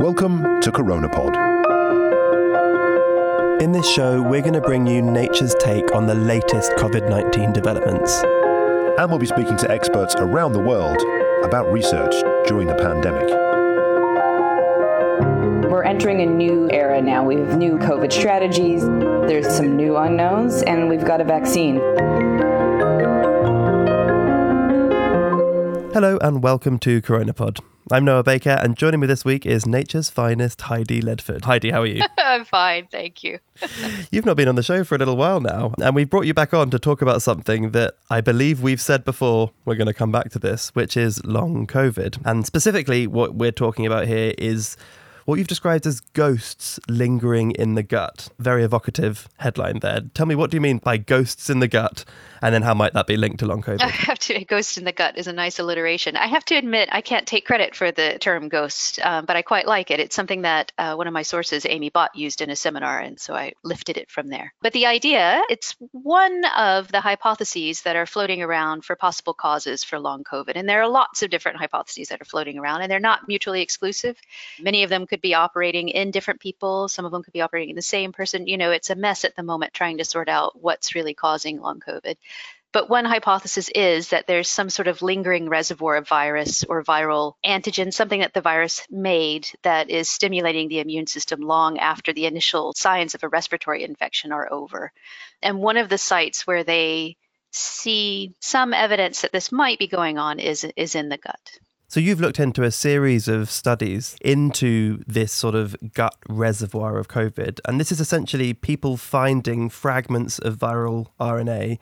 Welcome to CoronaPod. In this show, we're going to bring you nature's take on the latest COVID-19 developments. And we'll be speaking to experts around the world about research during the pandemic. We're entering a new era now. We have new COVID strategies, there's some new unknowns, and we've got a vaccine. Hello and welcome to CoronaPod. I'm Noah Baker, and joining me this week is nature's finest Heidi Ledford. Heidi, how are you? I'm fine, thank you. You've not been on the show for a little while now, and we've brought you back on to talk about something that I believe we've said before. We're going to come back to this, which is long COVID. And specifically, what we're talking about here is what you've described as ghosts lingering in the gut. Very evocative headline there. Tell me, what do you mean by ghosts in the gut? And then how might that be linked to long COVID? I have to, ghost in the gut is a nice alliteration. I have to admit, I can't take credit for the term ghost, but I quite like it. It's something that one of my sources, Amy Bott, used in a seminar, and so I lifted it from there. But the idea, it's one of the hypotheses that are floating around for possible causes for long COVID. And there are lots of different hypotheses that are floating around, and they're not mutually exclusive. Many of them could be operating in different people. Some of them could be operating in the same person. You know, it's a mess at the moment trying to sort out what's really causing long COVID. But one hypothesis is that there's some sort of lingering reservoir of virus or viral antigen, something that the virus made that is stimulating the immune system long after the initial signs of a respiratory infection are over. And one of the sites where they see some evidence that this might be going on is in the gut. So you've looked into a series of studies into this sort of gut reservoir of COVID. And this is essentially people finding fragments of viral RNA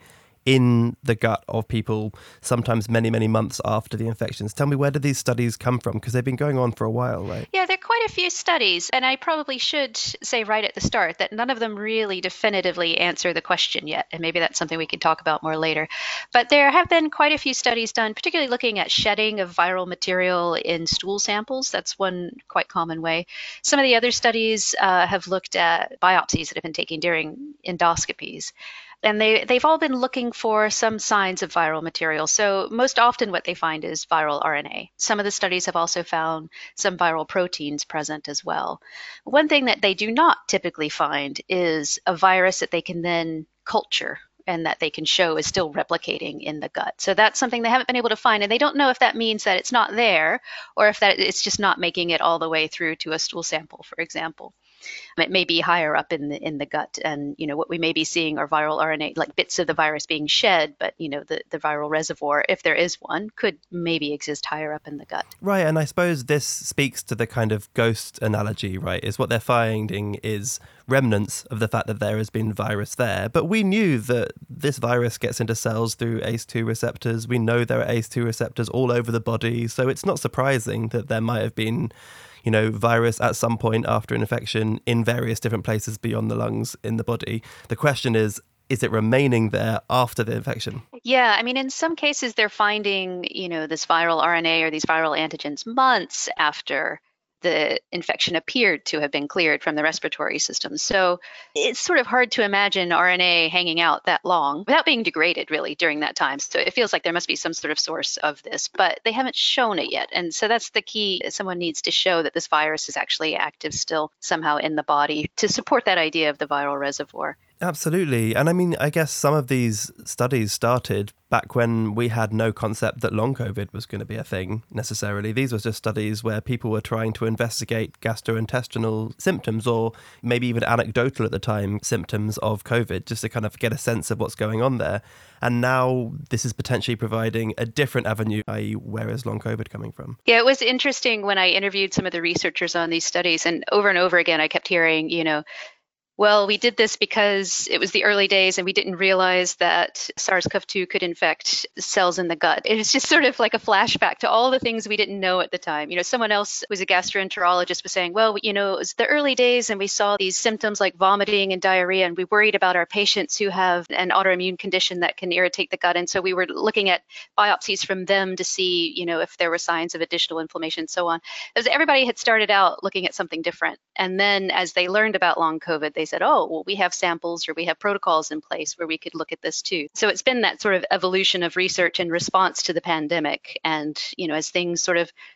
in the gut of people, sometimes many, many months after the infections. Tell me, where do these studies come from? Because they've been going on for a while, right? Yeah, there are quite a few studies. And I probably should say right at the start that none of them really definitively answer the question yet. And maybe that's something we can talk about more later. But there have been quite a few studies done, particularly looking at shedding of viral material in stool samples. That's one quite common way. Some of the other studies have looked at biopsies that have been taken during endoscopies. And they've all been looking for some signs of viral material. So most often what they find is viral RNA. Some of the studies have also found some viral proteins present as well. One thing that they do not typically find is a virus that they can then culture and that they can show is still replicating in the gut. So that's something they haven't been able to find. And they don't know if that means that it's not there or if that it's just not making it all the way through to a stool sample, for example. It may be higher up in the gut, and what we may be seeing are viral RNA, like bits of the virus being shed, but the viral reservoir, if there is one, could maybe exist higher up in the gut. Right, and I suppose this speaks to the kind of ghost analogy, right? Is what they're finding is remnants of the fact that there has been virus there. But we knew that this virus gets into cells through ACE2 receptors. We know there are ACE2 receptors all over the body, so it's not surprising that there might have been virus at some point after an infection in various different places beyond the lungs in the body. The question is it remaining there after the infection? Yeah, I mean, in some cases, they're finding, this viral RNA or these viral antigens months after the infection appeared to have been cleared from the respiratory system. So it's sort of hard to imagine RNA hanging out that long without being degraded really during that time. So it feels like there must be some sort of source of this, but they haven't shown it yet. And so that's the key. Someone needs to show that this virus is actually active still somehow in the body to support that idea of the viral reservoir. Absolutely. And I mean, I guess some of these studies started back when we had no concept that long COVID was going to be a thing necessarily. These were just studies where people were trying to investigate gastrointestinal symptoms, or maybe even anecdotal at the time symptoms of COVID, just to kind of get a sense of what's going on there. And now this is potentially providing a different avenue, i.e. where is long COVID coming from? Yeah, it was interesting when I interviewed some of the researchers on these studies, and over again, I kept hearing, well, we did this because it was the early days and we didn't realize that SARS-CoV-2 could infect cells in the gut. It was just sort of like a flashback to all the things we didn't know at the time. Someone else who was a gastroenterologist was saying, well, it was the early days and we saw these symptoms like vomiting and diarrhea, and we worried about our patients who have an autoimmune condition that can irritate the gut. And so we were looking at biopsies from them to see, if there were signs of additional inflammation and so on. As everybody had started out looking at something different. And then as they learned about long COVID, they said, oh, well, we have samples or we have protocols in place where we could look at this too. So it's been that sort of evolution of research in response to the pandemic. And, as things sort of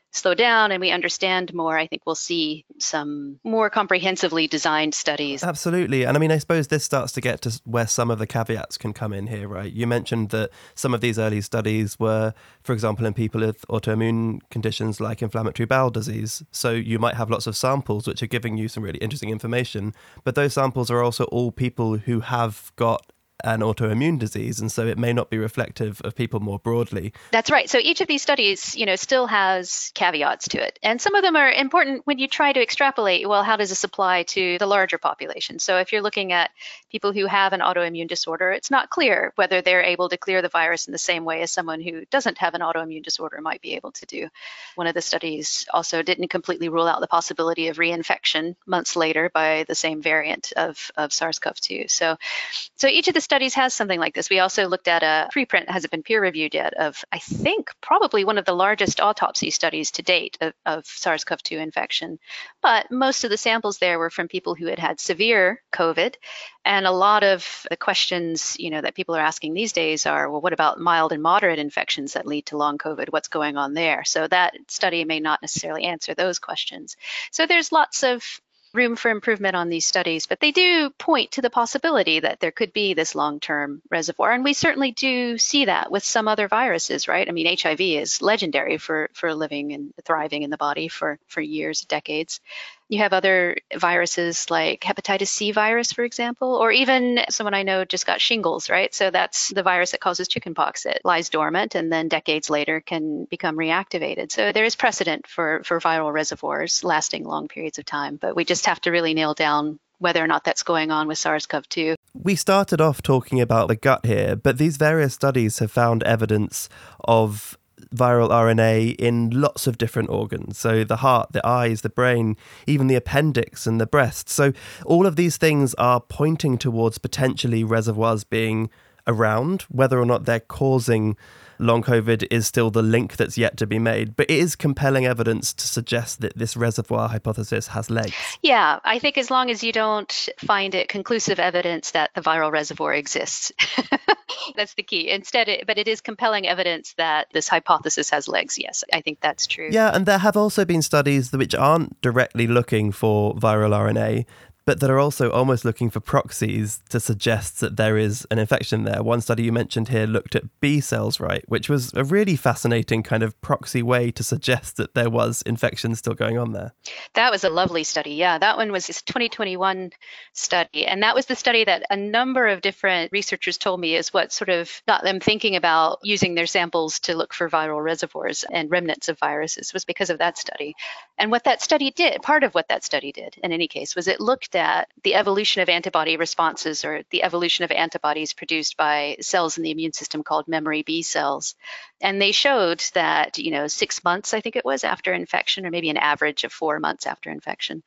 slow down and we understand more, I think we'll see some more comprehensively designed studies. Absolutely. And I mean, I suppose this starts to get to where some of the caveats can come in here, right? You mentioned that some of these early studies were, for example, in people with autoimmune conditions like inflammatory bowel disease. So you might have lots of samples which are giving you some really interesting information, but those samples are also all people who have got an autoimmune disease, and so it may not be reflective of people more broadly. That's right. So each of these studies, still has caveats to it. And some of them are important when you try to extrapolate, well, how does this apply to the larger population? So if you're looking at people who have an autoimmune disorder, it's not clear whether they're able to clear the virus in the same way as someone who doesn't have an autoimmune disorder might be able to do. One of the studies also didn't completely rule out the possibility of reinfection months later by the same variant of SARS-CoV-2. So each of the studies has something like this. We also looked at a preprint, hasn't been peer reviewed yet, of I think probably one of the largest autopsy studies to date of SARS-CoV-2 infection. But most of the samples there were from people who had had severe COVID. And a lot of the questions, that people are asking these days are, well, what about mild and moderate infections that lead to long COVID? What's going on there? So that study may not necessarily answer those questions. So there's lots of room for improvement on these studies, but they do point to the possibility that there could be this long-term reservoir. And we certainly do see that with some other viruses, right? I mean, HIV is legendary for living and thriving in the body for years, decades. You have other viruses like hepatitis C virus, for example, or even someone I know just got shingles, right? So that's the virus that causes chickenpox. It lies dormant and then decades later can become reactivated. So there is precedent for viral reservoirs lasting long periods of time, but we just have to really nail down whether or not that's going on with SARS-CoV-2. We started off talking about the gut here, but these various studies have found evidence of viral RNA in lots of different organs. So the heart, the eyes, the brain, even the appendix and the breast. So all of these things are pointing towards potentially reservoirs being around. Whether or not they're causing long COVID is still the link that's yet to be made. But it is compelling evidence to suggest that this reservoir hypothesis has legs. Yeah, I think as long as you don't find it conclusive evidence that the viral reservoir exists. That's the key. But it is compelling evidence that this hypothesis has legs. Yes, I think that's true. Yeah, and there have also been studies which aren't directly looking for viral RNA, but that are also almost looking for proxies to suggest that there is an infection there. One study you mentioned here looked at B cells, right, which was a really fascinating kind of proxy way to suggest that there was infection still going on there. That was a lovely study. Yeah, that one was a 2021 study. And that was the study that a number of different researchers told me is what sort of got them thinking about using their samples to look for viral reservoirs and remnants of viruses, was because of that study. And what that study did, part of what that study did in any case, was it looked at the evolution of antibody responses, or the evolution of antibodies produced by cells in the immune system called memory B cells. And they showed that, 6 months, I think it was, after infection, or maybe an average of 4 months after infection,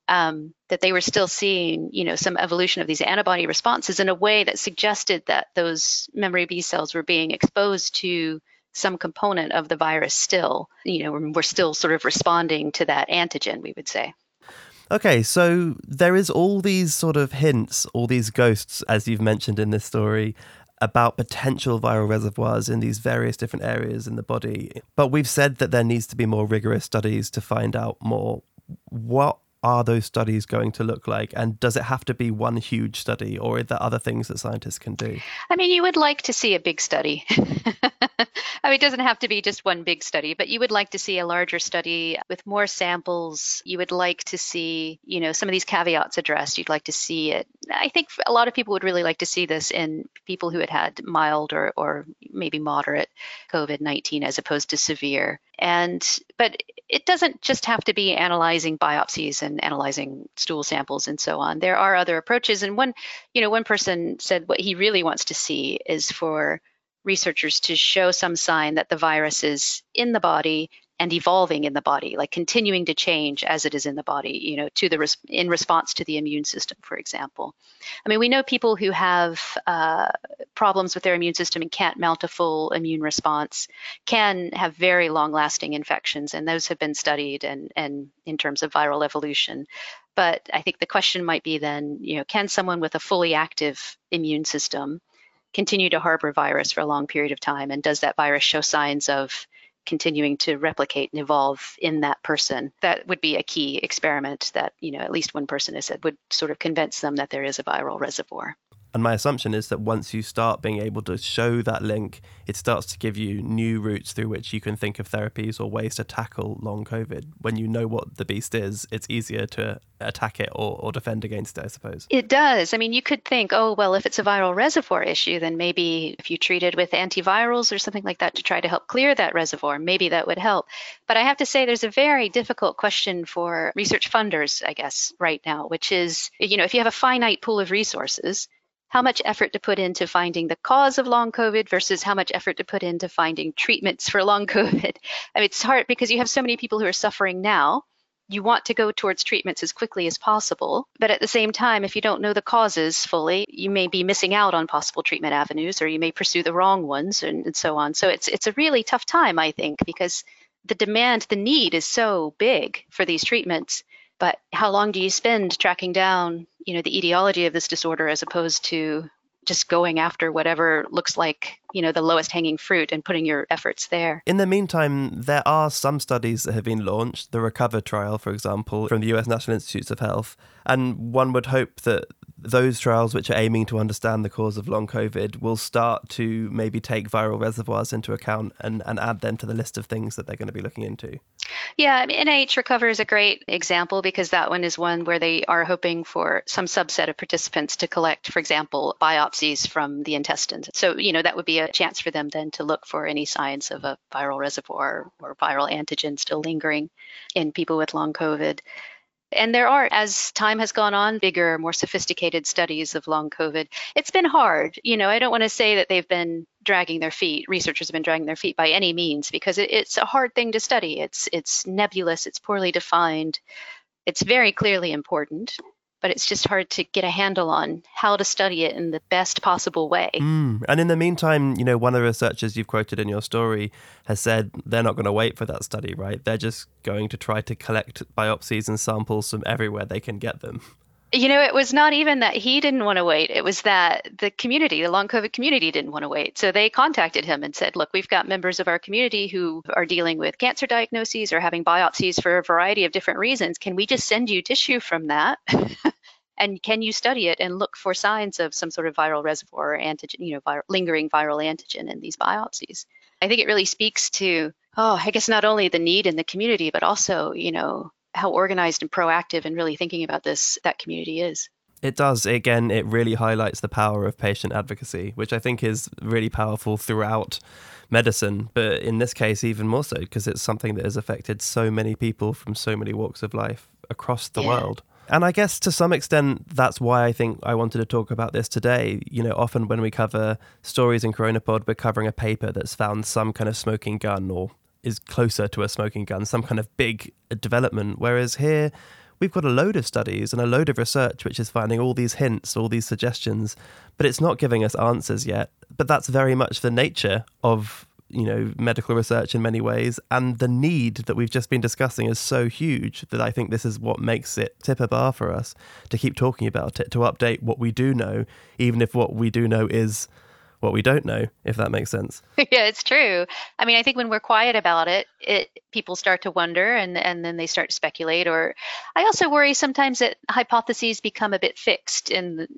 that they were still seeing, some evolution of these antibody responses in a way that suggested that those memory B cells were being exposed to some component of the virus still, we're still sort of responding to that antigen, we would say. Okay, so there is all these sort of hints, all these ghosts, as you've mentioned in this story, about potential viral reservoirs in these various different areas in the body. But we've said that there needs to be more rigorous studies to find out more. What are those studies going to look like? And does it have to be one huge study, or are there other things that scientists can do? I mean, you would like to see a big study. It doesn't have to be just one big study, but you would like to see a larger study with more samples. You would like to see, some of these caveats addressed. You'd like to see it. I think a lot of people would really like to see this in people who had mild or maybe moderate COVID-19 as opposed to severe. But it doesn't just have to be analyzing biopsies and analyzing stool samples and so on. There are other approaches. And one person said what he really wants to see is for researchers to show some sign that the virus is in the body and evolving in the body, like continuing to change as it is in the body, in response to the immune system, for example. I mean, we know people who have problems with their immune system and can't mount a full immune response can have very long-lasting infections, and those have been studied and in terms of viral evolution. But I think the question might be then, can someone with a fully active immune system continue to harbor virus for a long period of time? And does that virus show signs of continuing to replicate and evolve in that person. That would be a key experiment that, at least one person has said would sort of convince them that there is a viral reservoir. And my assumption is that once you start being able to show that link, it starts to give you new routes through which you can think of therapies or ways to tackle long COVID. When you know what the beast is, it's easier to attack it or defend against it, I suppose. It does. I mean, you could think, oh, well, if it's a viral reservoir issue, then maybe if you treated with antivirals or something like that to try to help clear that reservoir, maybe that would help. But I have to say there's a very difficult question for research funders, I guess, right now, which is, if you have a finite pool of resources, how much effort to put into finding the cause of long COVID versus how much effort to put into finding treatments for long COVID. I mean, it's hard because you have so many people who are suffering now. You want to go towards treatments as quickly as possible. But at the same time, if you don't know the causes fully, you may be missing out on possible treatment avenues, or you may pursue the wrong ones and so on. So it's a really tough time, I think, because the need is so big for these treatments. But how long do you spend tracking down, the etiology of this disorder as opposed to just going after whatever looks like, the lowest hanging fruit and putting your efforts there? In the meantime, there are some studies that have been launched, the RECOVER trial, for example, from the US National Institutes of Health. And one would hope that those trials which are aiming to understand the cause of long COVID will start to maybe take viral reservoirs into account and add them to the list of things that they're going to be looking into. Yeah, I mean, NIH RECOVER is a great example because that one is one where they are hoping for some subset of participants to collect, for example, biopsies from the intestines. So, that would be a chance for them then to look for any signs of a viral reservoir or viral antigen still lingering in people with long COVID. And there are, as time has gone on, bigger, more sophisticated studies of long COVID. It's been hard. I don't want to say that they've been dragging their feet. Researchers have been dragging their feet by any means because it's a hard thing to study. It's nebulous. It's poorly defined. It's very clearly important, but it's just hard to get a handle on how to study it in the best possible way. And in the meantime, one of the researchers you've quoted in your story has said they're not going to wait for that study, right? They're just going to try to collect biopsies and samples from everywhere they can get them. It was not even that he didn't want to wait. It was that the long COVID community didn't want to wait. So they contacted him and said, look, we've got members of our community who are dealing with cancer diagnoses or having biopsies for a variety of different reasons. Can we just send you tissue from that? And can you study it and look for signs of some sort of viral reservoir or antigen, lingering viral antigen in these biopsies? I think it really speaks to, I guess not only the need in the community, but also, how organized and proactive and really thinking about this that community is. It does. Again, it really highlights the power of patient advocacy, which I think is really powerful throughout medicine, but in this case even more so because it's something that has affected so many people from so many walks of life across the world. And I guess to some extent, that's why I think I wanted to talk about this today. Often when we cover stories in CoronaPod, we're covering a paper that's found some kind of smoking gun or is closer to a smoking gun, some kind of big development. Whereas here, we've got a load of studies and a load of research which is finding all these hints, all these suggestions, but it's not giving us answers yet. But that's very much the nature of medical research in many ways, and the need that we've just been discussing is so huge that I think this is what makes it tip a bar for us to keep talking about it, to update what we do know, even if what we do know is what we don't know, if that makes sense. Yeah, it's true. I mean, I think when we're quiet about it, people start to wonder and then they start to speculate. Or I also worry sometimes that hypotheses become a bit fixed in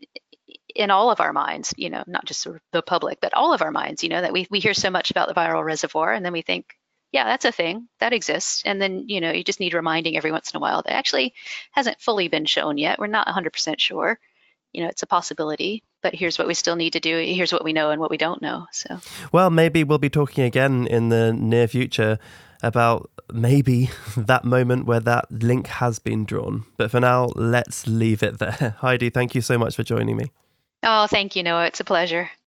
all of our minds, not just sort of the public, but all of our minds, that we hear so much about the viral reservoir and then we think, yeah, that's a thing that exists. And then, you just need reminding every once in a while that actually hasn't fully been shown yet. We're not 100% sure. It's a possibility, but here's what we still need to do. Here's what we know and what we don't know. So, well, maybe we'll be talking again in the near future about maybe that moment where that link has been drawn. But for now, let's leave it there. Heidi, thank you so much for joining me. Oh, thank you, Noah. It's a pleasure.